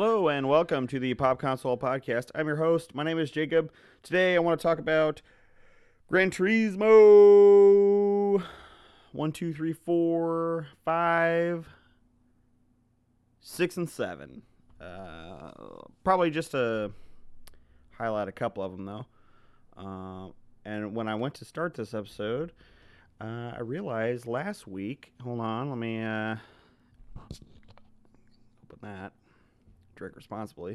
Hello and welcome to the Pop Console Podcast. I'm your host. My name is Jacob. Today I want to talk about Gran Turismo 1, 2, 3, 4, 5, 6, and 7. Probably just to highlight a couple of them though. And when I went to start this episode, I realized last week. Hold on, let me open that. Drink responsibly.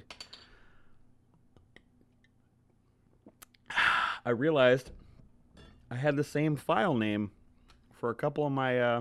I realized I had the same file name for a couple of my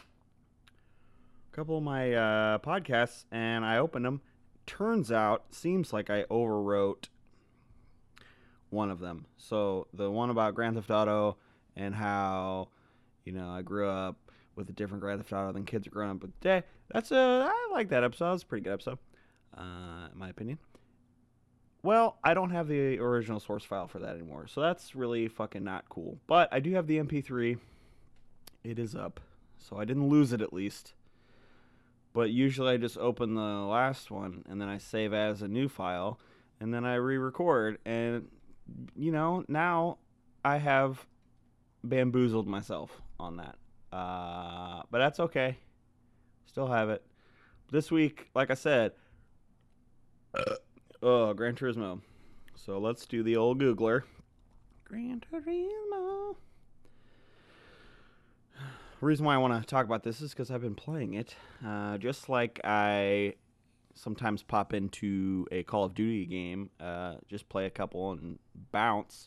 podcasts, and I opened them. Turns out, seems like I overwrote one of them. So the one about Grand Theft Auto and how I grew up with a different Grand Theft Auto than kids are growing up with today. I like that episode. It's a pretty good episode. In my opinion. Well, I don't have the original source file for that anymore, so that's really fucking not cool. But I do have the MP3. It is up, so I didn't lose it at least. But usually I just open the last one, and then I save as a new file, and then I re-record, and, now I have bamboozled myself on that. But that's okay. Still have it. This week, like I said, Gran Turismo. So let's do the old Googler. Gran Turismo. The reason why I want to talk about this is because I've been playing it. Just like I sometimes pop into a Call of Duty game, just play a couple and bounce.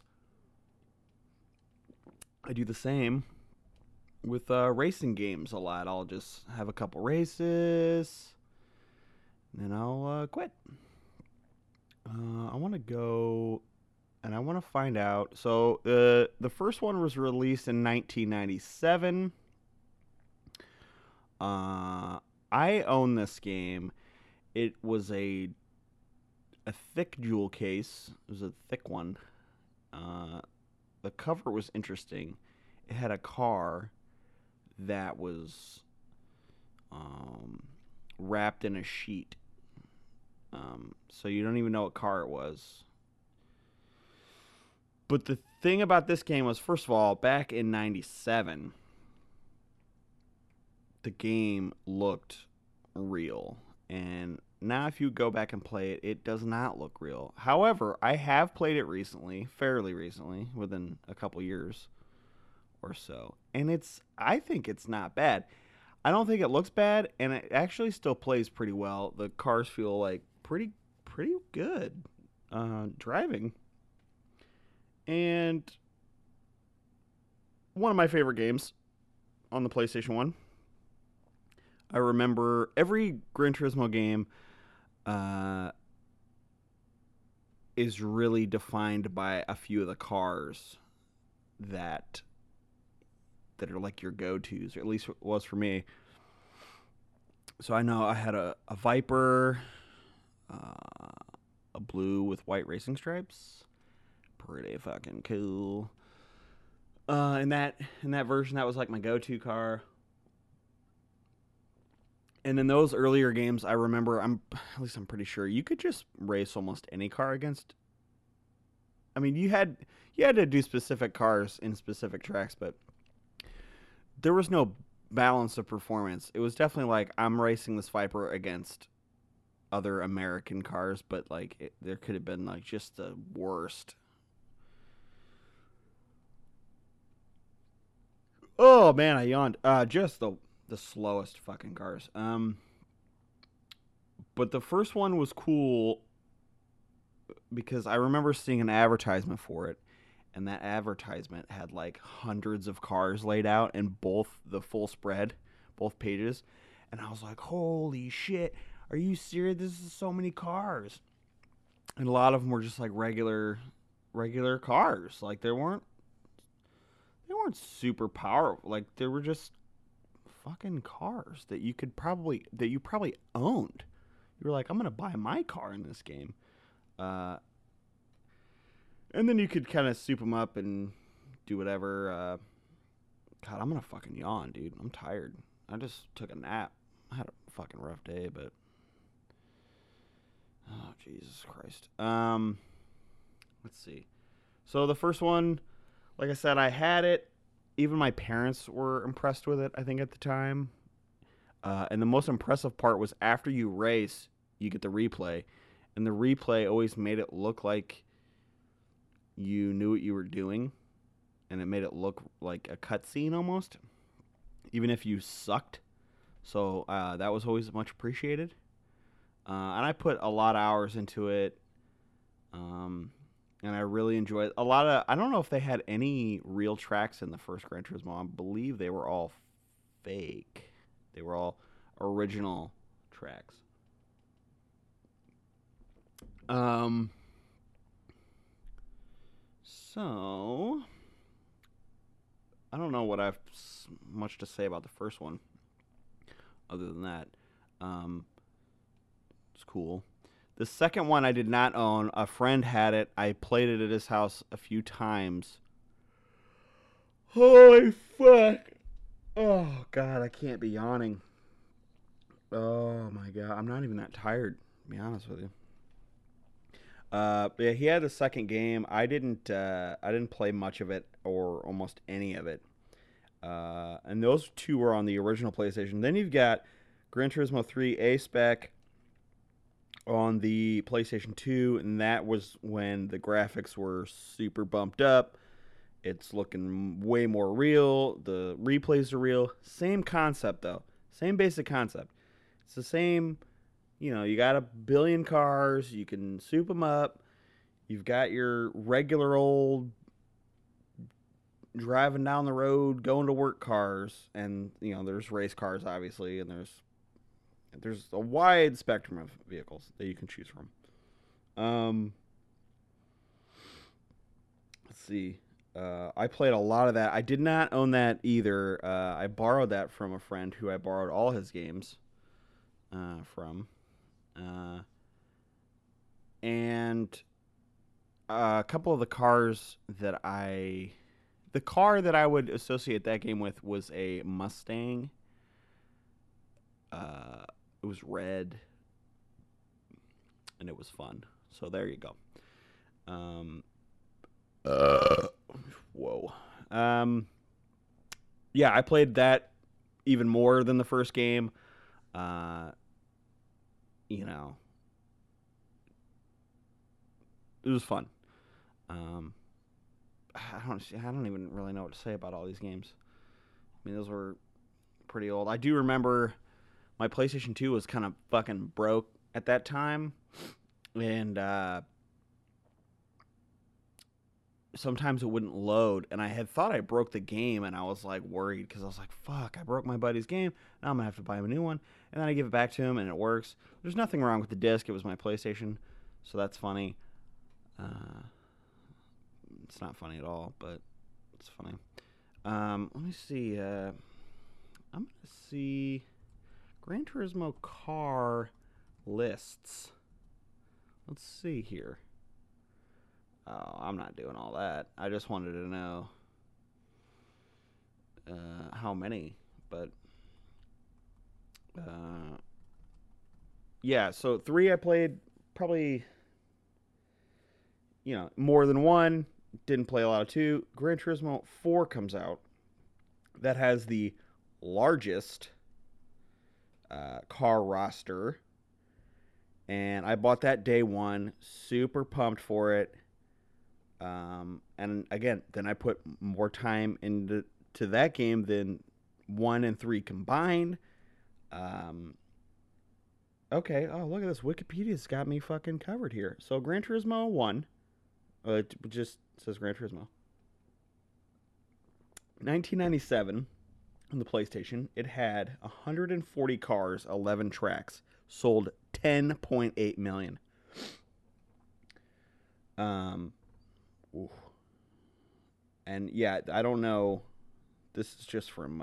I do the same with racing games a lot. I'll just have a couple races, and then I'll quit. I want to go and I want to find out. So the first one was released in 1997. I own this game. It was a thick jewel case. It was a thick one. The cover was interesting. It had a car that was wrapped in a sheet. So you don't even know what car it was. But the thing about this game was, first of all, back in 97, the game looked real. And now if you go back and play it, it does not look real. However, I have played it recently, fairly recently, within a couple years or so. And I think it's not bad. I don't think it looks bad, and it actually still plays pretty well. The cars feel like pretty good driving. And one of my favorite games on the PlayStation 1. I remember every Gran Turismo game is really defined by a few of the cars that are like your go-tos, or at least it was for me. So I know I had a Viper, a blue with white racing stripes. Pretty fucking cool. In that version, that was like my go-to car. And in those earlier games, I remember, I'm pretty sure you could just race almost any car against. I mean, you had to do specific cars in specific tracks, but there was no balance of performance. It was definitely like, I'm racing this Viper against other American cars, but like there could have been like just the worst. Oh man, I yawned. Just the slowest fucking cars. But the first one was cool because I remember seeing an advertisement for it, and that advertisement had like hundreds of cars laid out in both the full spread, both pages, and I was like, holy shit, are you serious? This is so many cars. And a lot of them were just like regular cars. Like they weren't super powerful. Like they were just fucking cars that you probably owned. You were like, I'm gonna buy my car in this game. And then you could kind of soup them up and do whatever. God, I'm gonna fucking yawn, dude. I'm tired. I just took a nap. I had a fucking rough day, but Oh, Jesus Christ. Let's see. So the first one, like I said, I had it. Even my parents were impressed with it, I think, at the time. And the most impressive part was after you race, you get the replay. And the replay always made it look like you knew what you were doing. And it made it look like a cutscene almost, even if you sucked. So that was always much appreciated. And I put a lot of hours into it. And I really enjoyed a lot of. I don't know if they had any real tracks in the first Gran Turismo. I believe they were all fake. They were all original tracks. So I don't know what I've much to say about the first one, other than that. It's cool. The second one I did not own. A friend had it. I played it at his house a few times. Holy fuck. Oh, God, I can't be yawning. Oh, my God. I'm not even that tired, to be honest with you. Yeah, he had a second game. I didn't play much of it or almost any of it. And those two were on the original PlayStation. Then you've got Gran Turismo 3 A-Spec on the PlayStation 2, and that was when the graphics were super bumped up. It's looking way more real. The replays are real. Same concept, though. Same basic concept. It's the same, you got a billion cars. You can soup them up. You've got your regular old driving down the road, going to work cars. And, there's race cars, obviously, and there's a wide spectrum of vehicles that you can choose from. Let's see. I played a lot of that. I did not own that either. I borrowed that from a friend who I borrowed all his games from. And a couple of the cars that the car that I would associate that game with was a Mustang. It was red, and it was fun. So there you go. Whoa. Yeah, I played that even more than the first game. It was fun. I don't even really know what to say about all these games. I mean, those were pretty old. I do remember my PlayStation 2 was kind of fucking broke at that time. And sometimes it wouldn't load. And I had thought I broke the game, and I was like worried because I was like, fuck, I broke my buddy's game. Now I'm going to have to buy him a new one. And then I give it back to him, and it works. There's nothing wrong with the disc. It was my PlayStation. So that's funny. It's not funny at all, but it's funny. Let me see. I'm going to see Gran Turismo car lists. Let's see here. Oh, I'm not doing all that. I just wanted to know how many. But, yeah, so 3 I played probably, more than 1. Didn't play a lot of 2. Gran Turismo 4 comes out. That has the largest car roster. And I bought that day 1. Super pumped for it. And again, then I put more time into that game than 1 and 3 combined. Okay. Oh, look at this. Wikipedia's got me fucking covered here. So Gran Turismo 1. It just says Gran Turismo. 1997 on the PlayStation. It had 140 cars, 11 tracks, sold 10.8 million. Oof. And yeah, I don't know. This is just from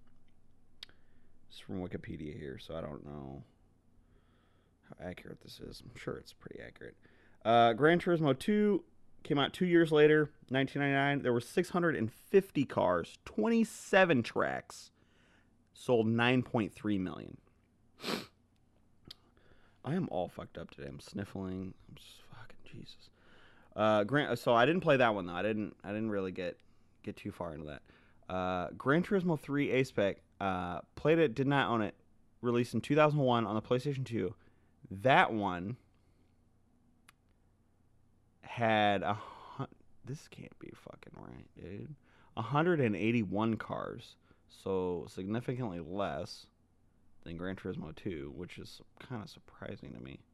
Wikipedia here, so I don't know how accurate this is. I'm sure it's pretty accurate. Gran Turismo 2 came out 2 years later, 1999. There were 650 cars, 27 tracks, sold 9.3 million. I am all fucked up today. I'm sniffling. I'm just fucking Jesus. So I didn't play that one though. I didn't really get too far into that. Gran Turismo 3 A-Spec. Played it, did not own it. Released in 2001 on the PlayStation 2. That one had this can't be fucking right, dude. 181 cars, so significantly less than Gran Turismo 2, which is kind of surprising to me.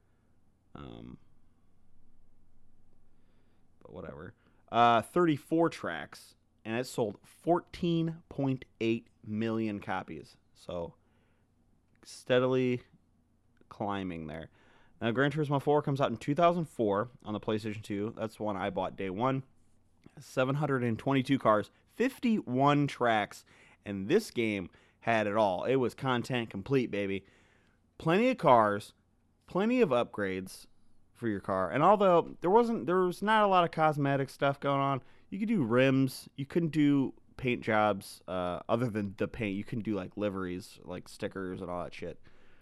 But whatever. 34 tracks, and it sold 14.8 million copies. So steadily climbing there. Now, Gran Turismo 4 comes out in 2004 on the PlayStation 2. That's the one I bought day one. 722 cars, 51 tracks, and this game had it all. It was content complete, baby. Plenty of cars, plenty of upgrades for your car. And although there was not a lot of cosmetic stuff going on, you could do rims. You couldn't do paint jobs other than the paint. You couldn't do like liveries, like stickers and all that shit.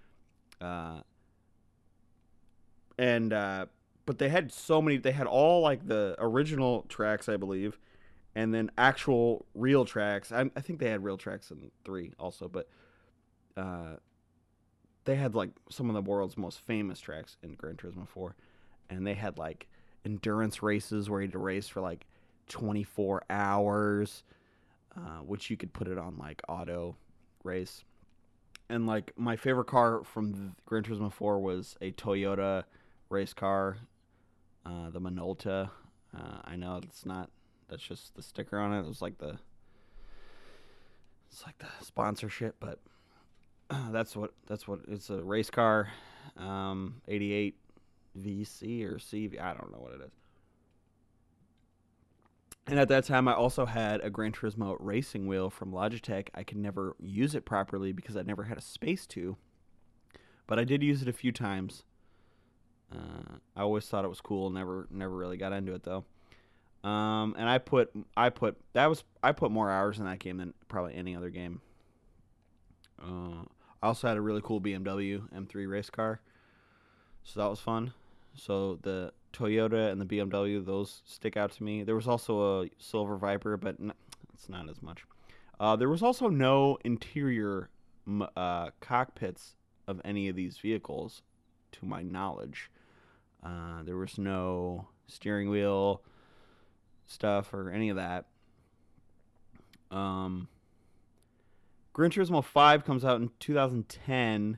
But they had so many. They had all like the original tracks, I believe, and then actual real tracks. I think they had real tracks in 3 also, but they had like some of the world's most famous tracks in Gran Turismo 4, and they had like endurance races where you had to race for like 24 hours, which you could put it on like auto race. And like my favorite car from Gran Turismo 4 was a Toyota race car, the Minolta. I know that's just the sticker on it. It's like the sponsorship, but that's what it's a race car, 88 VC or CV. I don't know what it is. And at that time, I also had a Gran Turismo racing wheel from Logitech. I could never use it properly because I never had a space to, but I did use it a few times. I always thought it was cool. Never really got into it though. And I put more hours in that game than probably any other game. I also had a really cool BMW M3 race car, so that was fun. So the Toyota and the BMW, those stick out to me. There was also a Silver Viper, but it's not as much. There was also no interior cockpits of any of these vehicles, to my knowledge. There was no steering wheel stuff or any of that. Gran Turismo 5 comes out in 2010,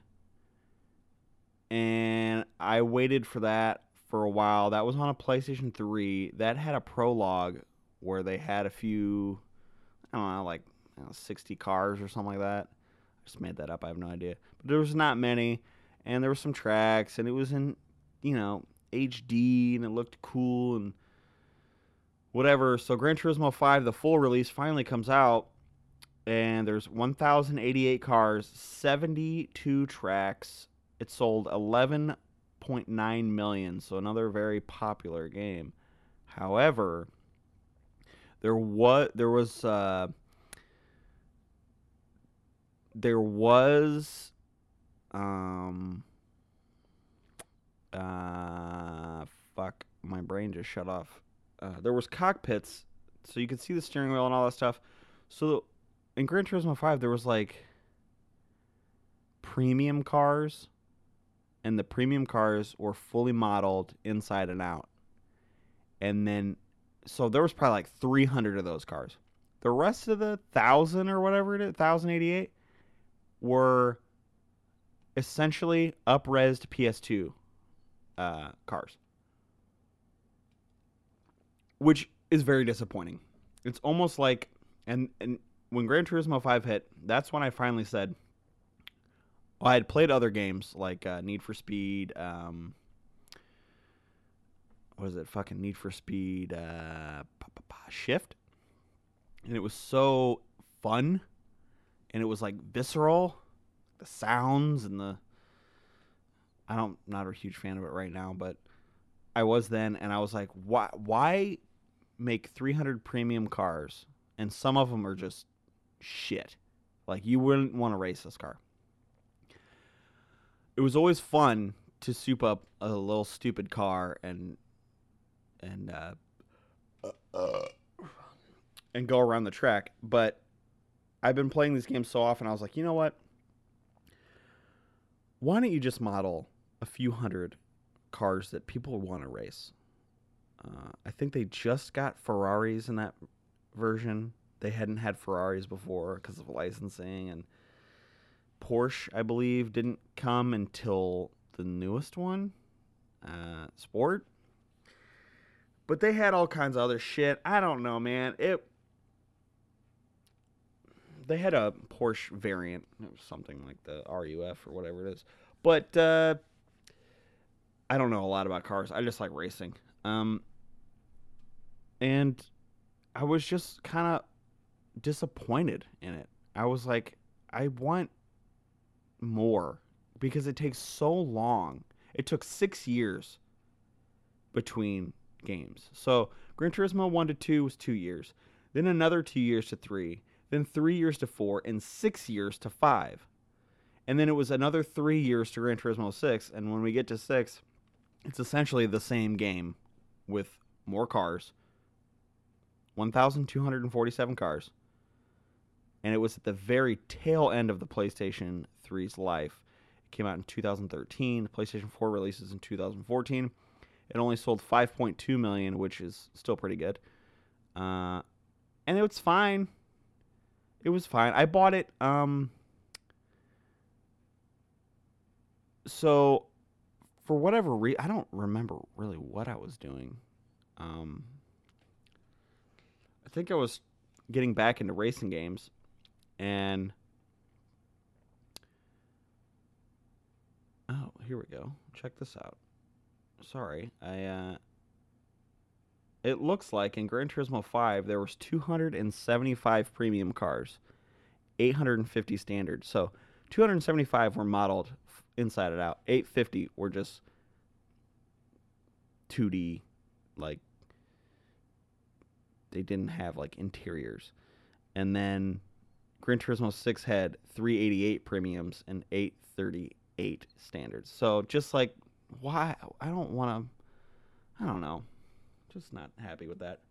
and I waited for that for a while. That was on a PlayStation 3. That had a prologue where they had a few, I don't know, like 60 cars or something like that. I just made that up. I have no idea. But there was not many, and there were some tracks, and it was in, HD, and it looked cool and whatever. So Gran Turismo 5, the full release, finally comes out, and there's 1,088 cars, 72 tracks. It sold 11.9 million, so another very popular game. However, there was fuck, my brain just shut off. There was cockpits, so you could see the steering wheel and all that stuff. So in Gran Turismo 5, there was like premium cars, and the premium cars were fully modeled inside and out. And then, so there was probably like 300 of those cars. The rest of the 1,000 or whatever it is, 1,088, were essentially up-resed PS2 cars, which is very disappointing. It's almost like, and when Gran Turismo 5 hit, that's when I finally said, well, I had played other games like Need for Speed, what is it, fucking Need for Speed Shift, and it was so fun, and it was like visceral, the sounds and I'm not a huge fan of it right now, but I was then, and I was like, why make 300 premium cars, and some of them are just shit. Like, you wouldn't want to race this car. It was always fun to soup up a little stupid car and and go around the track. But I've been playing these games so often, I was like, you know what? Why don't you just model a few hundred cars that people want to race? I think they just got Ferraris in that version. They hadn't had Ferraris before because of licensing, and Porsche, I believe, didn't come until the newest one, Sport. But they had all kinds of other shit. I don't know, man. They had a Porsche variant. It was something like the RUF or whatever it is. But I don't know a lot about cars. I just like racing. And I was just kind of disappointed in it. I was like, I want more because it takes so long. It took 6 years between games. So Gran Turismo 1 to 2 was 2 years. Then another 2 years to 3. Then 3 years to 4. And 6 years to 5. And then it was another 3 years to Gran Turismo 6. And when we get to 6, it's essentially the same game with more cars. 1,247 cars. And it was at the very tail end of the PlayStation 3's life. It came out in 2013. PlayStation 4 releases in 2014. It only sold 5.2 million, which is still pretty good. And it was fine. It was fine. I bought it. So, for whatever reason, I don't remember really what I was doing. I think I was getting back into racing games, and oh, here we go. Check this out. Sorry, it looks like in Gran Turismo 5 there was 275 premium cars, 850 standard. So 275 were modeled inside and out. 850 were just 2D, like they didn't have like interiors. And then Gran Turismo 6 had 388 premiums and 838 standards. So just like, why? I don't want to, I don't know. Just not happy with that.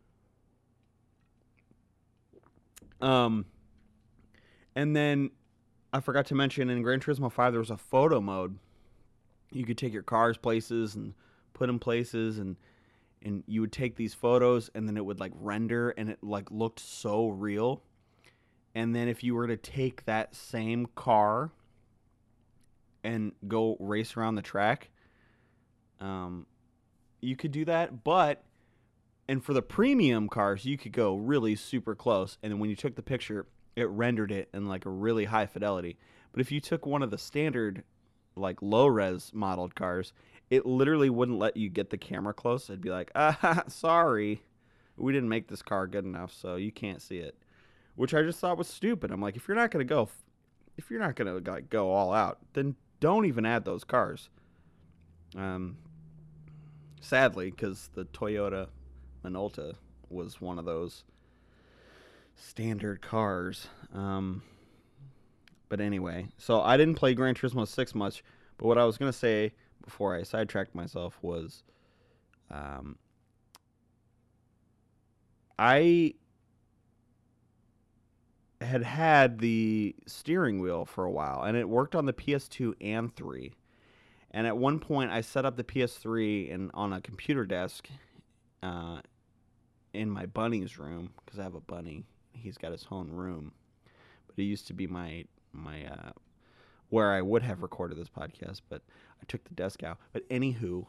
And then I forgot to mention in Gran Turismo 5 there was a photo mode. You could take your cars places and put them places, and you would take these photos and then it would like render and it like looked so real. And then if you were to take that same car and go race around the track, you could do that. And for the premium cars, you could go really super close. And then when you took the picture, it rendered it in like a really high fidelity. But if you took one of the standard, like low res modeled cars, it literally wouldn't let you get the camera close. It'd be like, sorry, we didn't make this car good enough, so you can't see it. Which I just thought was stupid. I'm like, if you're not gonna go all out, then don't even add those cars. Sadly, because the Toyota Minolta was one of those standard cars. But anyway, so I didn't play Gran Turismo 6 much, but what I was going to say before I sidetracked myself was I had the steering wheel for a while, and it worked on the PS2 and 3. And at one point, I set up the PS3 on a computer desk in my bunny's room, because I have a bunny. He's got his own room, but it used to be my where I would have recorded this podcast, but I took the desk out. But anywho,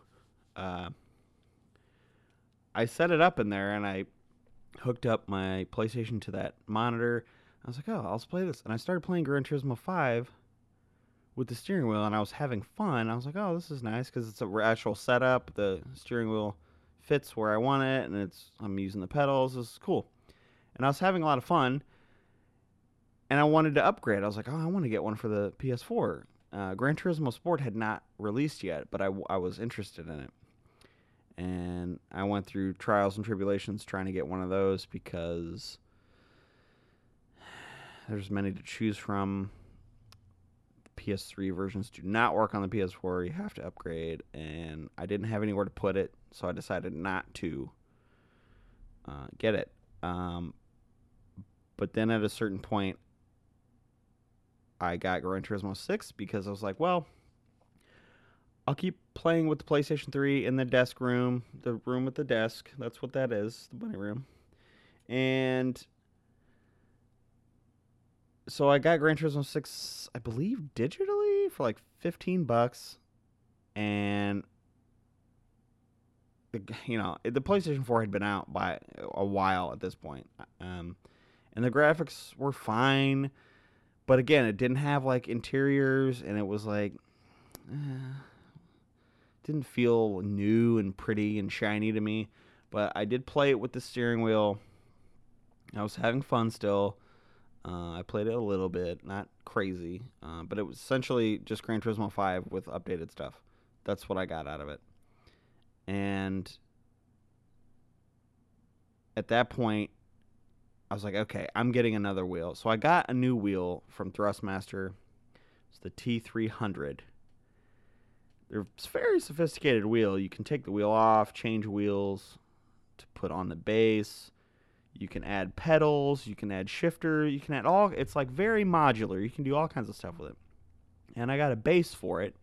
I set it up in there, and I hooked up my PlayStation to that monitor. I was like, oh, I'll play this. And I started playing Gran Turismo 5 with the steering wheel, and I was having fun. I was like, oh, this is nice because it's an actual setup. The steering wheel fits where I want it, and I'm using the pedals. This is cool. And I was having a lot of fun, and I wanted to upgrade. I was like, oh, I want to get one for the PS4. Gran Turismo Sport had not released yet, but I was interested in it. And I went through trials and tribulations trying to get one of those because there's many to choose from. PS3 versions do not work on the PS4. You have to upgrade, and I didn't have anywhere to put it, so I decided not to get it. But then at a certain point, I got Gran Turismo 6 because I was like, well, I'll keep playing with the PlayStation 3 in the desk room, the room with the desk. That's what that is, the bunny room. And so I got Gran Turismo 6, I believe, digitally for like $15. And, the PlayStation 4 had been out by a while at this point. And the graphics were fine. But again, it didn't have like interiors, and it was like, didn't feel new and pretty and shiny to me. But I did play it with the steering wheel. I was having fun still. I played it a little bit, not crazy, but it was essentially just Gran Turismo 5 with updated stuff. That's what I got out of it. And at that point, I was like, okay, I'm getting another wheel. So I got a new wheel from Thrustmaster. It's the T300. It's a very sophisticated wheel. You can take the wheel off, change wheels to put on the base. You can add pedals. You can add shifter. You can add all. It's like very modular. You can do all kinds of stuff with it. And I got a base for it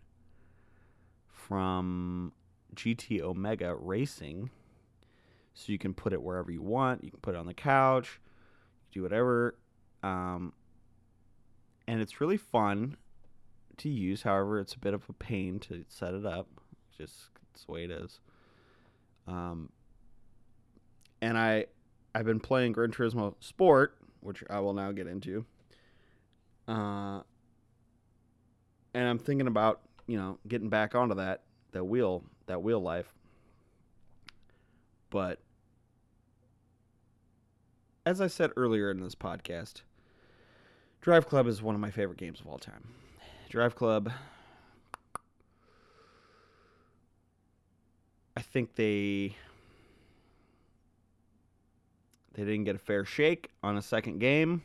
from GT Omega Racing. So you can put it wherever you want. You can put it on the couch. Do whatever. And it's really fun to use. However, it's a bit of a pain to set it up. Just it's the way it is. And I've been playing Gran Turismo Sport, which I will now get into. And I'm thinking about, getting back onto that wheel life. But as I said earlier in this podcast, Drive Club is one of my favorite games of all time. Drive Club, I think they didn't get a fair shake on a second game.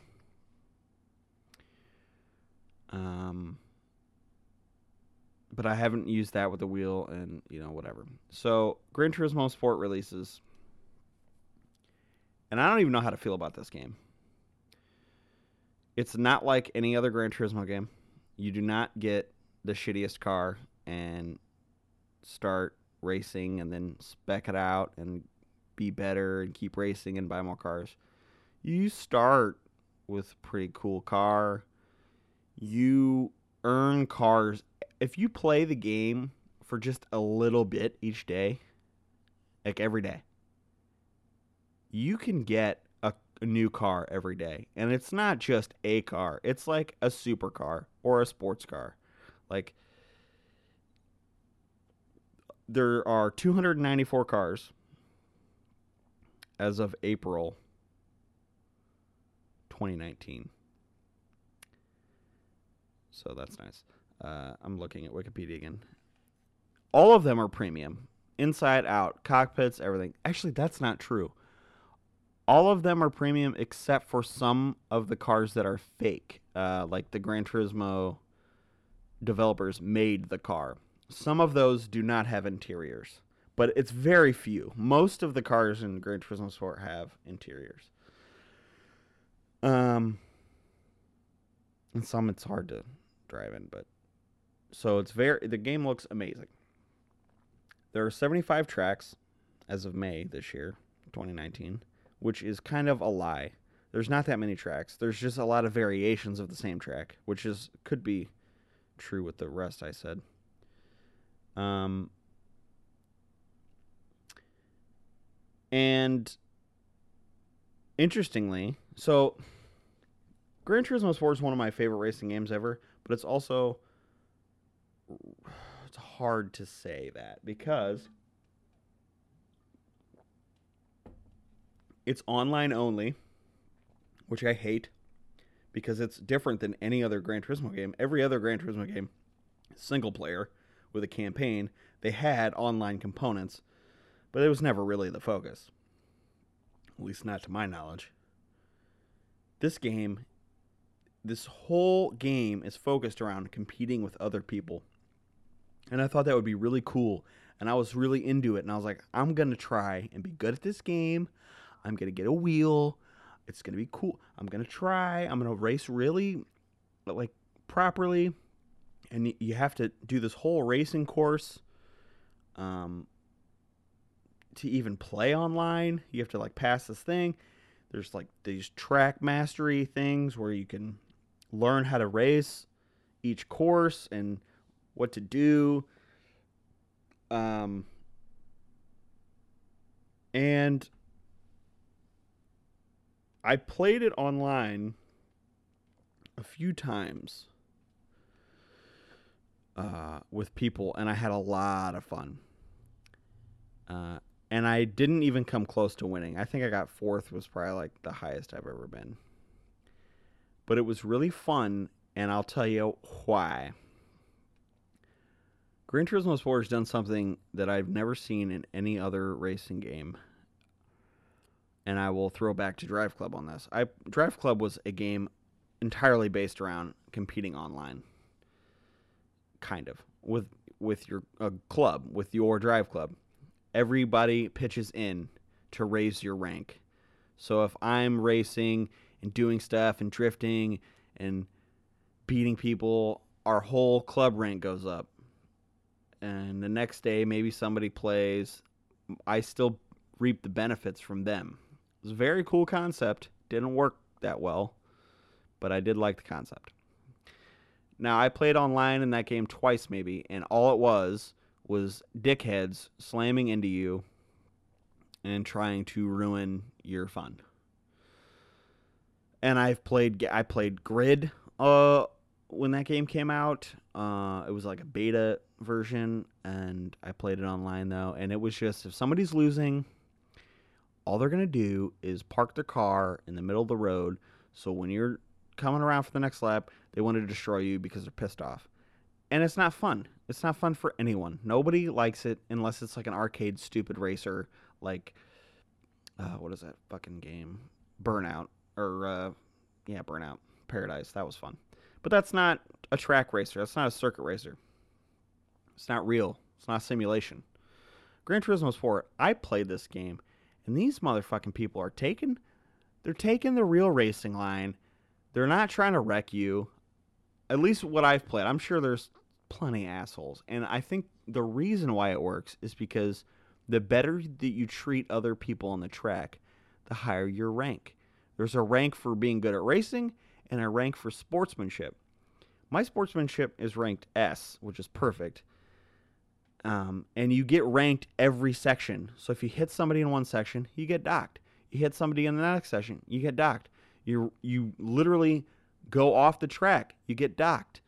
But I haven't used that with the wheel and, whatever. So, Gran Turismo Sport releases. And I don't even know how to feel about this game. It's not like any other Gran Turismo game. You do not get the shittiest car and start racing and then spec it out and be better and keep racing and buy more cars. You start with a pretty cool car. You earn cars. If you play the game for just a little bit each day, like every day, you can get a new car every day. And it's not just a car. It's like a supercar or a sports car. Like, there are 294 cars as of April 2019. So that's nice. I'm looking at Wikipedia again. All of them are premium. Inside, out, cockpits, everything. Actually, that's not true. All of them are premium except for some of the cars that are fake. Like the Gran Turismo developers made the car. Some of those do not have interiors. But it's very few. Most of the cars in Gran Turismo Sport have interiors. And some it's hard to drive in, but so the game looks amazing. There are 75 tracks as of May this year, 2019, which is kind of a lie. There's not that many tracks. There's just a lot of variations of the same track, which could be true with the rest I said. And interestingly, so Gran Turismo Sport is one of my favorite racing games ever, but it's hard to say that because it's online only, which I hate because it's different than any other Gran Turismo game. Every other Gran Turismo game, single player with a campaign, they had online components, but it was never really the focus, at least not to my knowledge. This game, this whole game is focused around competing with other people. And I thought that would be really cool. And I was really into it. And I was like, I'm going to try and be good at this game. I'm going to get a wheel. It's going to be cool. I'm going to try. I'm going to race really, like, properly. And you have to do this whole racing course to even play online. You have to, like, pass this thing. There's, like, these track mastery things where you can learn how to race each course and what to do. And I played it online a few times with people, and I had a lot of fun. And I didn't even come close to winning. I think I got fourth, was probably like the highest I've ever been. But it was really fun, and I'll tell you why. Gran Turismo Sport has done something that I've never seen in any other racing game. And I will throw back to Drive Club on this. Drive Club was a game entirely based around competing online. Kind of. With your club, with your Drive Club. Everybody pitches in to raise your rank. So if I'm racing and doing stuff and drifting and beating people, our whole club rank goes up. And the next day, maybe somebody plays. I still reap the benefits from them. It was a very cool concept. Didn't work that well, but I did like the concept. Now, I played online in that game twice maybe, and all it was dickheads slamming into you and trying to ruin your fun. And I played Grid when that game came out. It was like a beta version, and I played it online though, and it was just, if somebody's losing, all they're going to do is park their car in the middle of the road, so when you're coming around for the next lap, they want to destroy you because they're pissed off. And it's not fun. It's not fun for anyone. Nobody likes it unless it's like an arcade stupid racer, like what is that fucking game? Burnout. Burnout Paradise. That was fun. But that's not a track racer. That's not a circuit racer. It's not real. It's not a simulation. Gran Turismo Sport, I played this game, and these motherfucking people are taking the real racing line. They're not trying to wreck you. At least what I've played. I'm sure there's plenty of assholes. And I think the reason why it works is because the better that you treat other people on the track, the higher your rank. There's a rank for being good at racing and a rank for sportsmanship. My sportsmanship is ranked S, which is perfect. And you get ranked every section. So if you hit somebody in one section, you get docked. You hit somebody in the next section, you get docked. You literally go off the track, you get docked.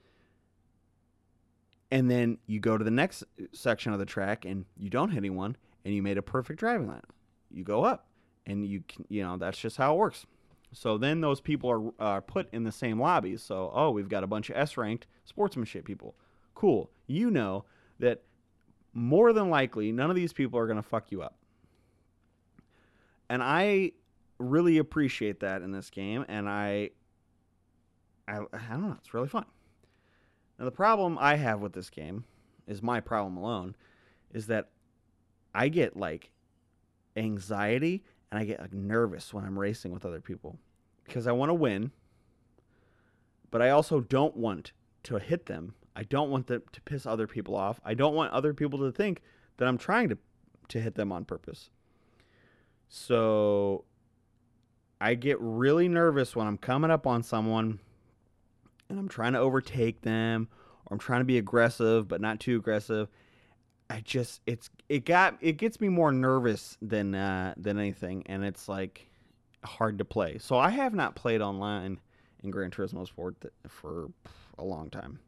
And then you go to the next section of the track and you don't hit anyone, and you made a perfect driving line. You go up, and that's just how it works. So then those people are put in the same lobbies. So, we've got a bunch of S-ranked sportsmanship people. Cool. You know that more than likely none of these people are going to fuck you up. And I really appreciate that in this game, and I don't know, it's really fun. Now, the problem I have with this game is my problem alone, is that I get, like, anxiety and I get, like, nervous when I'm racing with other people because I want to win, but I also don't want to hit them. I don't want to piss other people off. I don't want other people to think that I'm trying to hit them on purpose. So I get really nervous when I'm coming up on someone and I'm trying to overtake them, or I'm trying to be aggressive but not too aggressive. It gets me more nervous than anything, and it's like hard to play. So I have not played online in Gran Turismo Sport for a long time.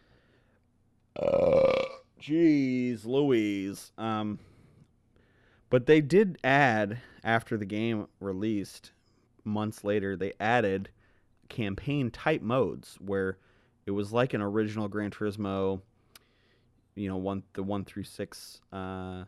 Jeez Louise. But they did add, after the game released months later, they added campaign type modes where it was like an original Gran Turismo, the 1 through 6, a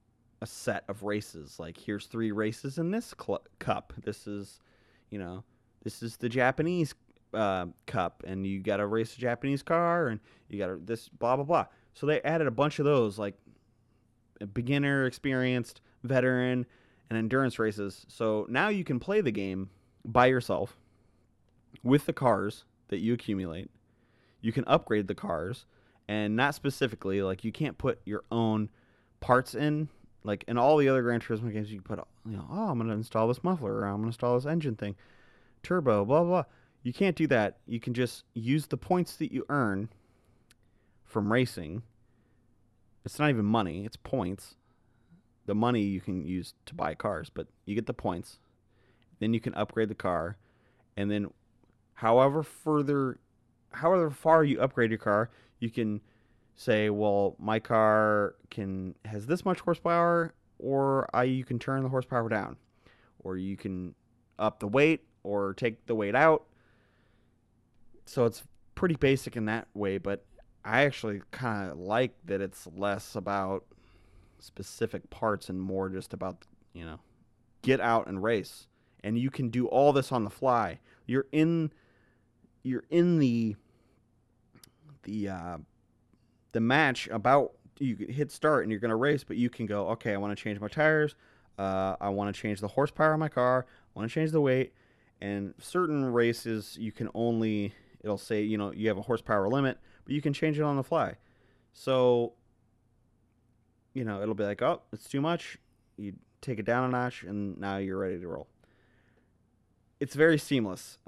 set of races. Like, here's 3 races in this cup. This is, this is the Japanese cup, and you got to race a Japanese car, and you got to this blah blah blah. So they added a bunch of those, like beginner, experienced, veteran, and endurance races. So now you can play the game by yourself with the cars that you accumulate. You can upgrade the cars, and not specifically, like you can't put your own parts in. Like in all the other Gran Turismo games, you can put, oh, I'm going to install this muffler, or I'm going to install this engine thing, turbo, blah, blah, blah. You can't do that. You can just use the points that you earn from racing. It's not even money, it's points. The money you can use to buy cars, but you get the points. Then you can upgrade the car, and then however far you upgrade your car, you can say, well, my car has this much horsepower, or you can turn the horsepower down, or you can up the weight or take the weight out. So it's pretty basic in that way, but I actually kind of like that it's less about specific parts and more just about, get out and race. And you can do all this on the fly. You're in the match, about you hit start and you're going to race, but you can go, okay, I want to change my tires, I want to change the horsepower of my car, I want to change the weight. And certain races you can only, it'll say, you have a horsepower limit, but you can change it on the fly. So it'll be like, oh, it's too much, you take it down a notch, and now you're ready to roll. It's very seamless.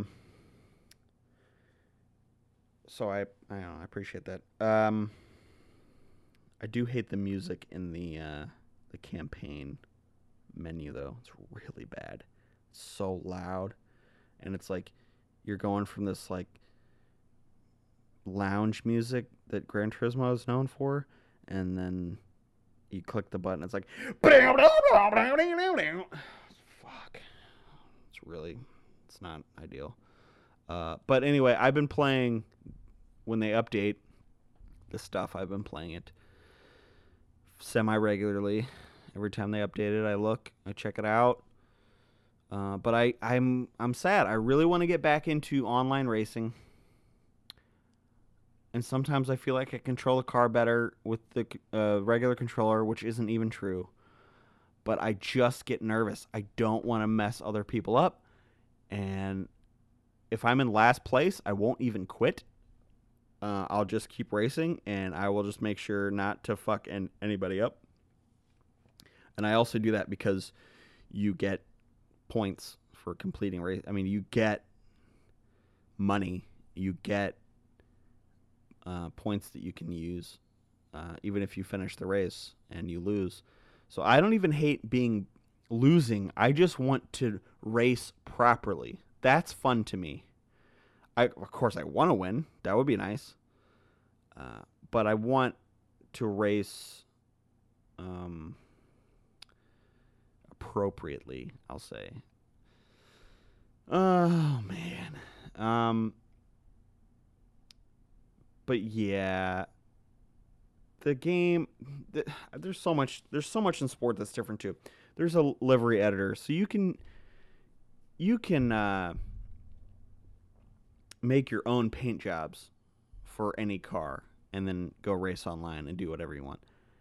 So I don't know, I appreciate that. I do hate the music in the campaign menu, though. It's really bad. It's so loud, and it's like you're going from this like lounge music that Gran Turismo is known for, and then you click the button, it's like fuck. It's not ideal. But anyway, I've been playing, when they update the stuff, I've been playing it semi-regularly. Every time they update it, I check it out. But I'm sad. I really want to get back into online racing. And sometimes I feel like I control the car better with the regular controller, which isn't even true. But I just get nervous. I don't want to mess other people up. And if I'm in last place, I won't even quit. I'll just keep racing, and I will just make sure not to fuck anybody up. And I also do that because you get points for completing race. I mean, you get money. You get points that you can use, even if you finish the race and you lose. So I don't even hate losing. I just want to race properly. That's fun to me. Of course, I want to win. That would be nice. But I want to race appropriately, I'll say. Oh, man. But yeah, the game, there's so much in sport that's different too. There's a livery editor, so you can make your own paint jobs for any car and then go race online and do whatever you want.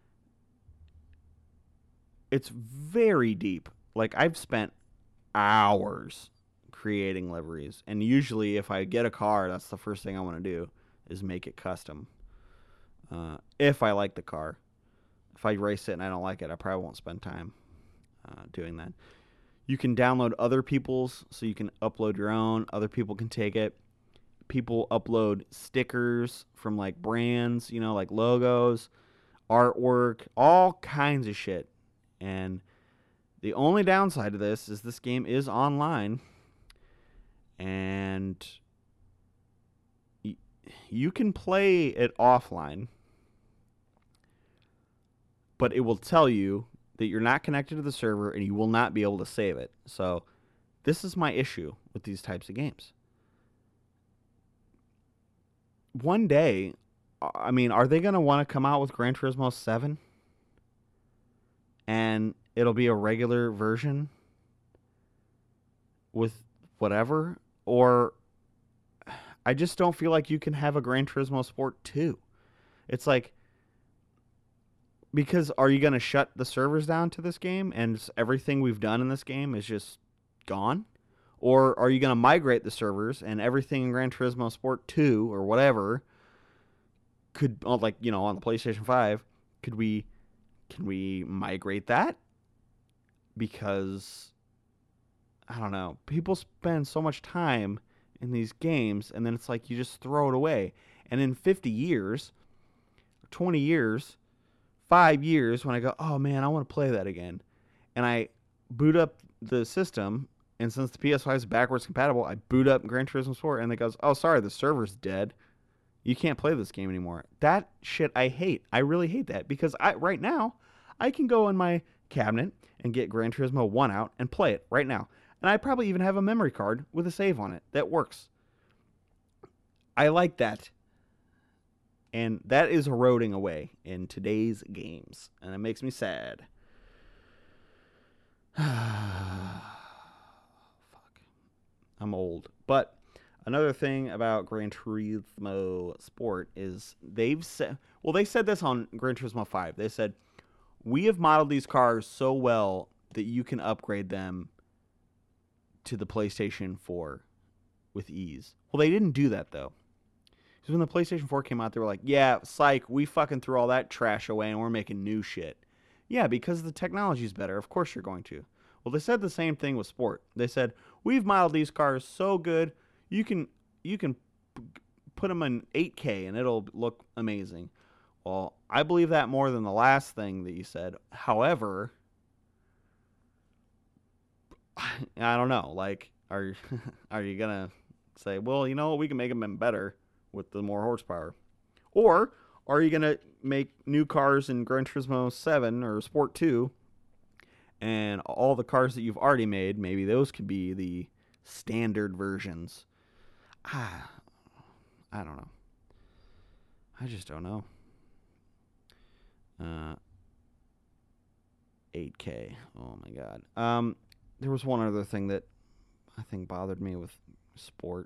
It's very deep. Like, I've spent hours creating liveries, and usually if I get a car, that's the first thing I want to do is make it custom. If I like the car. If I race it and I don't like it, I probably won't spend time doing that. You can download other people's, so you can upload your own. Other people can take it. People upload stickers from like brands, like logos, artwork, all kinds of shit. And the only downside to this is this game is online, and you can play it offline, but it will tell you that you're not connected to the server and you will not be able to save it. So this is my issue with these types of games. One day, I mean, are they going to want to come out with Gran Turismo 7? And it'll be a regular version with whatever. Or I just don't feel like you can have a Gran Turismo Sport 2. It's like, because are you going to shut the servers down to this game and everything we've done in this game is just gone? Or are you going to migrate the servers and everything in Gran Turismo Sport 2 or whatever could, like, you know, on the PlayStation 5, can we migrate that? Because, I don't know, people spend so much time in these games and then it's like you just throw it away. And in 50 years, 20 years, 5 years, when I go, oh man, I want to play that again, and I boot up the system, and since the PS5 is backwards compatible, I boot up Gran Turismo Sport, and it goes, oh, sorry, the server's dead. You can't play this game anymore. That shit I hate. I really hate that, because right now, I can go in my cabinet and get Gran Turismo 1 out and play it right now. And I probably even have a memory card with a save on it that works. I like that. And that is eroding away in today's games. And it makes me sad. Fuck. I'm old. But another thing about Gran Turismo Sport is they said this on Gran Turismo 5. They said, we have modeled these cars so well that you can upgrade them to the PlayStation 4 with ease. Well, they didn't do that, though. Because when the PlayStation 4 came out, they were like, yeah, psych, we fucking threw all that trash away and we're making new shit. Yeah, because the technology's better. Of course you're going to. Well, they said the same thing with Sport. They said, we've modeled these cars so good, you can put them in 8K and it'll look amazing. Well, I believe that more than the last thing that you said. However, I don't know. Like, are you going to say, well, you know what, we can make them better with the more horsepower? Or are you going to make new cars in Gran Turismo 7 or Sport 2, and all the cars that you've already made, maybe those could be the standard versions? I don't know. I just don't know. 8K. Oh my god. There was one other thing that I think bothered me with Sport.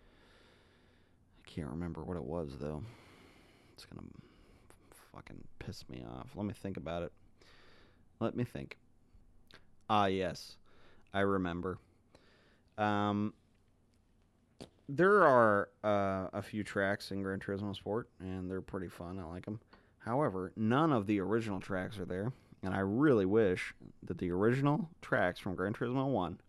I can't remember what it was, though. It's gonna fucking piss me off. Let me think about it. Let me think. Yes. I remember. There are a few tracks in Gran Turismo Sport, and they're pretty fun. I like them. However, none of the original tracks are there, and I really wish that the original tracks from Gran Turismo 1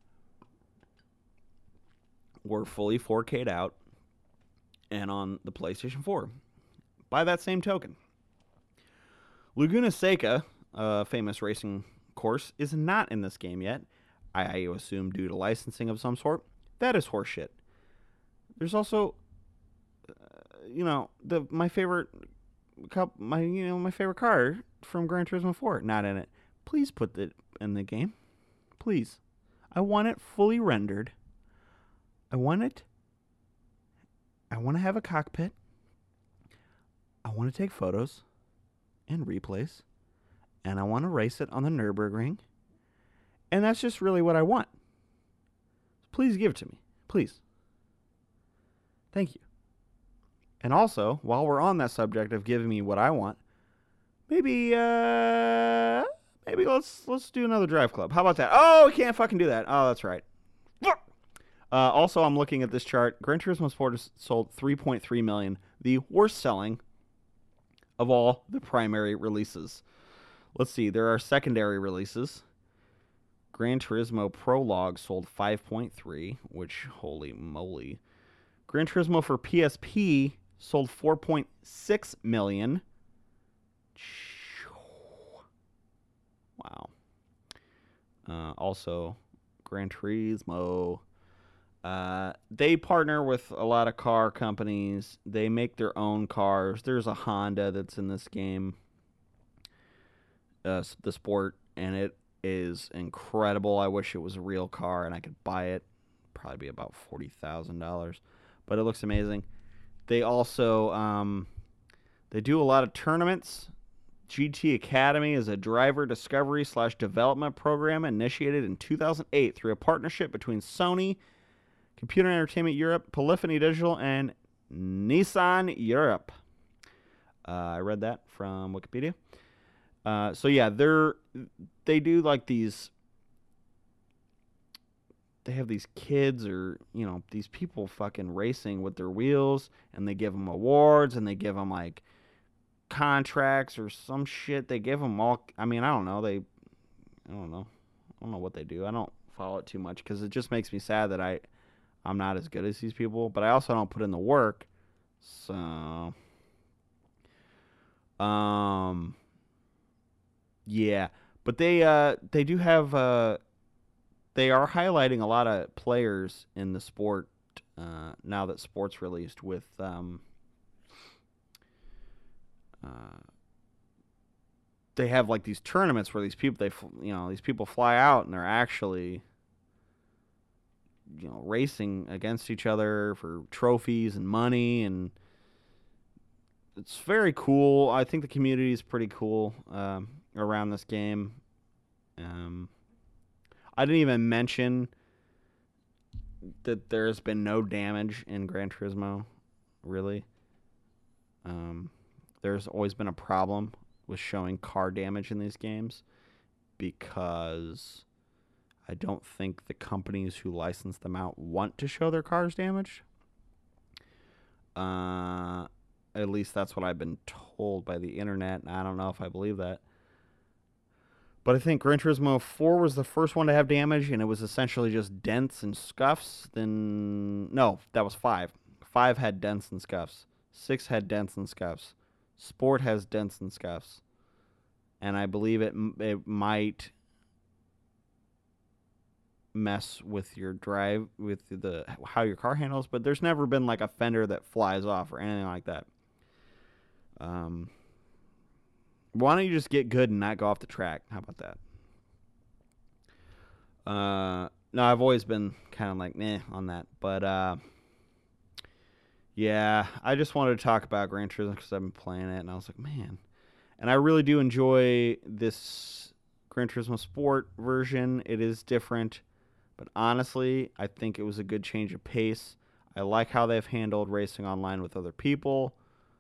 were fully 4K'd out and on the PlayStation 4. By that same token, Laguna Seca, a famous racing course, is not in this game yet. I assume due to licensing of some sort. That is horseshit. There's also, my favorite car from Gran Turismo 4 not in it. Please put it in the game, please. I want it fully rendered. I want to have a cockpit. I want to take photos and replays, and I want to race it on the Nürburgring. And that's just really what I want. Please give it to me. Please. Thank you. And also, while we're on that subject of giving me what I want, maybe let's do another drive club. How about that? Oh, we can't fucking do that. Oh, that's right. Also, I'm looking at this chart. Gran Turismo Sport has sold 3.3 million, the worst selling of all the primary releases. Let's see. There are secondary releases. Gran Turismo Prologue sold 5.3, which, holy moly. Gran Turismo for PSP sold 4.6 million. Wow. Also, Gran Turismo, they partner with a lot of car companies. They make their own cars. There's a Honda that's in this game, the Sport, and it is incredible. I wish it was a real car and I could buy it. Probably be about $40,000, but it looks amazing. They also they do a lot of tournaments. GT Academy is a driver discovery / development program initiated in 2008 through a partnership between Sony Computer Entertainment Europe, Polyphony Digital, and Nissan Europe. I read that from Wikipedia. So yeah, they do like these. They have these kids or these people fucking racing with their wheels, and they give them awards, and they give them like contracts or some shit. They give them all. I mean, I don't know. I don't know. I don't know what they do. I don't follow it too much because it just makes me sad that I'm not as good as these people. But I also don't put in the work. So, yeah. But they do have they are highlighting a lot of players in the sport now that sports released with they have like these tournaments where these people fly out and they're actually racing against each other for trophies and money, and it's very cool. I think the community is pretty cool around this game. I didn't even mention that there's been no damage in Gran Turismo, really. There's always been a problem with showing car damage in these games because I don't think the companies who license them out want to show their cars damaged. At least that's what I've been told by the internet, and I don't know if I believe that. But I think Gran Turismo 4 was the first one to have damage, and it was essentially just dents and scuffs. No, that was 5. 5 had dents and scuffs. 6 had dents and scuffs. Sport has dents and scuffs. And I believe it might mess with your drive, with how your car handles, but there's never been like a fender that flies off or anything like that. Why don't you just get good and not go off the track? How about that? No, I've always been kind of like meh on that, but yeah, I just wanted to talk about Gran Turismo because I've been playing it, and I was like, man, and I really do enjoy this Gran Turismo Sport version. It is different, but honestly, I think it was a good change of pace. I like how they've handled racing online with other people.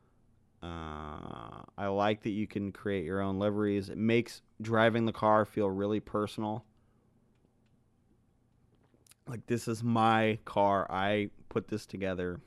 I like that you can create your own liveries. It makes driving the car feel really personal. Like, this is my car. I put this together.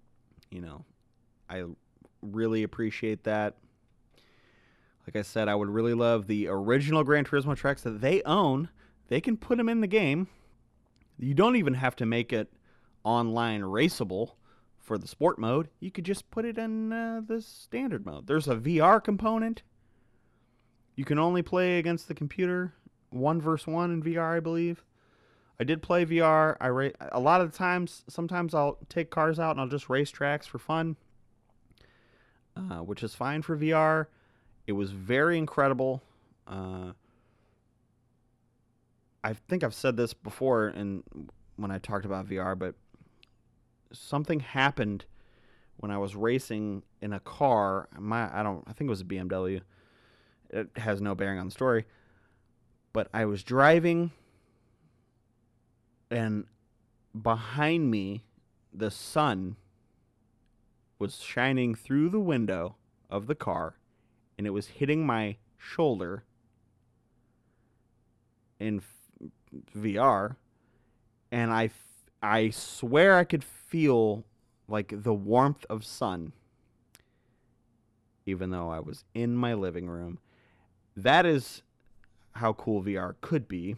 I really appreciate that. Like I said, I would really love the original Gran Turismo tracks that they own. They can put them in the game. You don't even have to make it online raceable for the sport mode. You could just put it in the standard mode. There's a VR component. You can only play against the computer, 1 versus 1 in VR, I believe. I did play VR. A lot of the times, sometimes I'll take cars out and I'll just race tracks for fun, which is fine for VR. It was very incredible. I think I've said this before when I talked about VR, but something happened when I was racing in a car. I think it was a BMW. It has no bearing on the story. But I was driving, and behind me, the sun was shining through the window of the car, and it was hitting my shoulder in VR, and I swear I could feel like the warmth of sun, even though I was in my living room. That is how cool VR could be.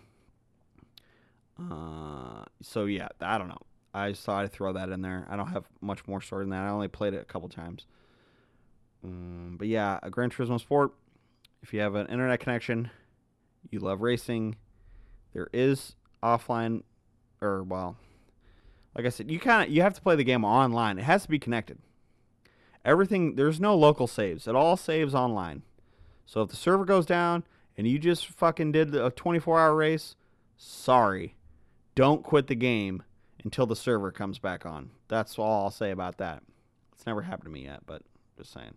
So yeah, I don't know. I just thought I'd throw that in there. I don't have much more story than that. I only played it a couple times. But yeah, a Gran Turismo Sport. If you have an internet connection, you love racing, there is offline, like I said, you have to play the game online. It has to be connected. There's no local saves. It all saves online. So if the server goes down and you just fucking did a 24-hour race, sorry. Don't quit the game until the server comes back on. That's all I'll say about that. It's never happened to me yet, but just saying.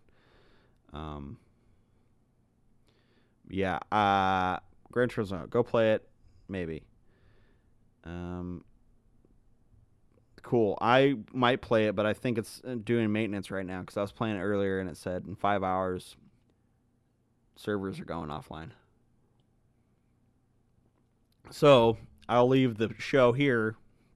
Yeah, Gran Turismo, go play it, maybe. Cool. I might play it, but I think it's doing maintenance right now because I was playing it earlier and it said in 5 hours servers are going offline. So I'll leave the show here.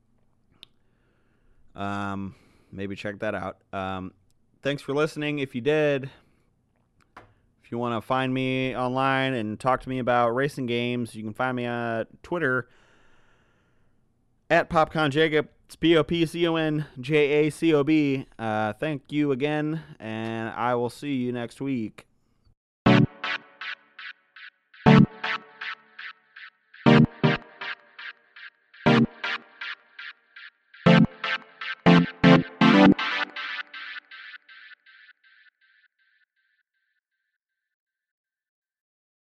Maybe check that out. Thanks for listening. If you did, if you want to find me online and talk to me about racing games, you can find me on Twitter at PopConJacob. It's PopConJacob. Thank you again, and I will see you next week.